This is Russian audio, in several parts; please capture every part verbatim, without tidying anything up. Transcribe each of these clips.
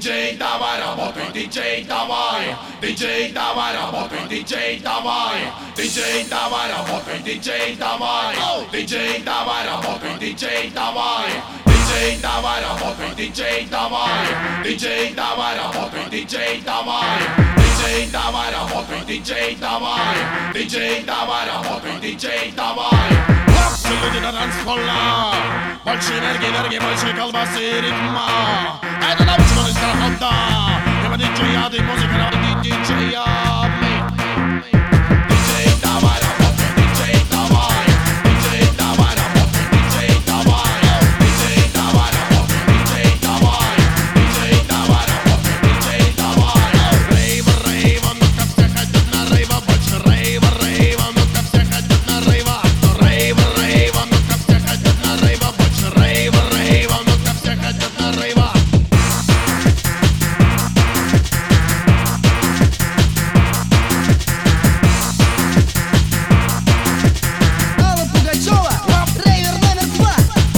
Диджей, давай работай, диджей, давай. Диджей, давай работай, диджей, давай. Диджей, давай работай, диджей, давай. Диджей, давай работай, диджей, давай. Диджей, давай работай, диджей, давай. Диджей, давай работай, диджей, давай. Диджей, давай работай, диджей, давай. Диджей, давай работай, диджей, давай. Все люди на танцпола, больше энергии, энергии, больше колбасы и ритма. Это научно из страхота. Нема диджея, ты музыка, надо диджея. Диджей, давай работай, диджей, давай. Диджей, давай работай, диджей, давай. Диджей, давай работай, диджей, давай. Диджей, давай работай, диджей, давай. Рейва, рейва, ну-ка все хотят на рейва. Больше рейва, рейва, ну-ка все хотят на рейва. Рейва, рейва, ну-ка все хотят на рейва. Больше рейва, рейва, ну-ка все хотят на рейва. Алла Пугачева, рейвер номер два.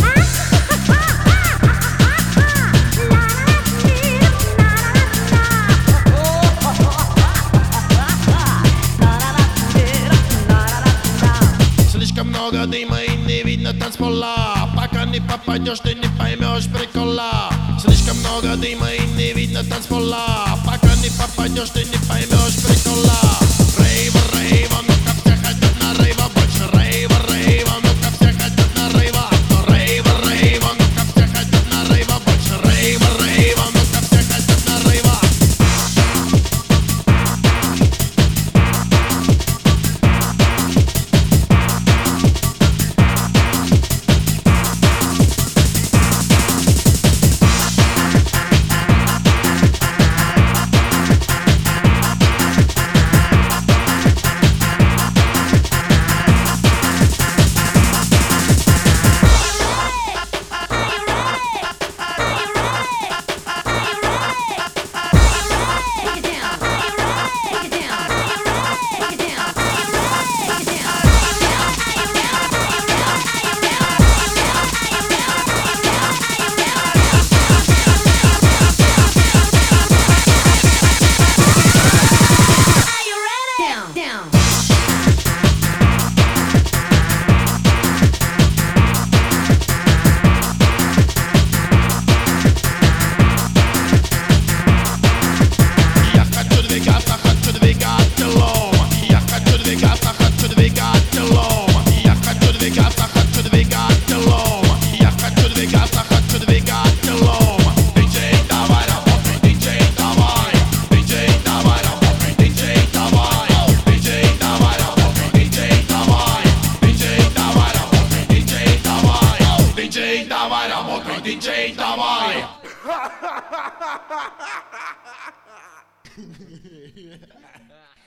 Слишком много дыма и не видно танцпола. Пока не попадешь, ты не поймешь прикола. Слишком много дыма и не видно танцпола. Пока не попадешь, ты не поймешь прикола. Рейва, рейва, ну-ка все хотят на рейва. Больше рейва, рейва, ну-ка все хотят на рейва. Рейва, рейва, ну-ка все хотят на рейва. Больше рейва, рейва, ну-ка все хотят на рейва. Я хочу двигаться, хочу двигать телом. Я хочу двигаться, хочу двигать телом. Я хочу двигаться, хочу двигать телом. Я хочу двигаться, хочу двигать телом. Диджей, давай работай, диджей, давай. Диджей, давай работай, диджей, давай. Диджей, давай работай, диджей, давай. Диджей, давай работай, диджей, давай. Диджей, давай работай, диджей, давай.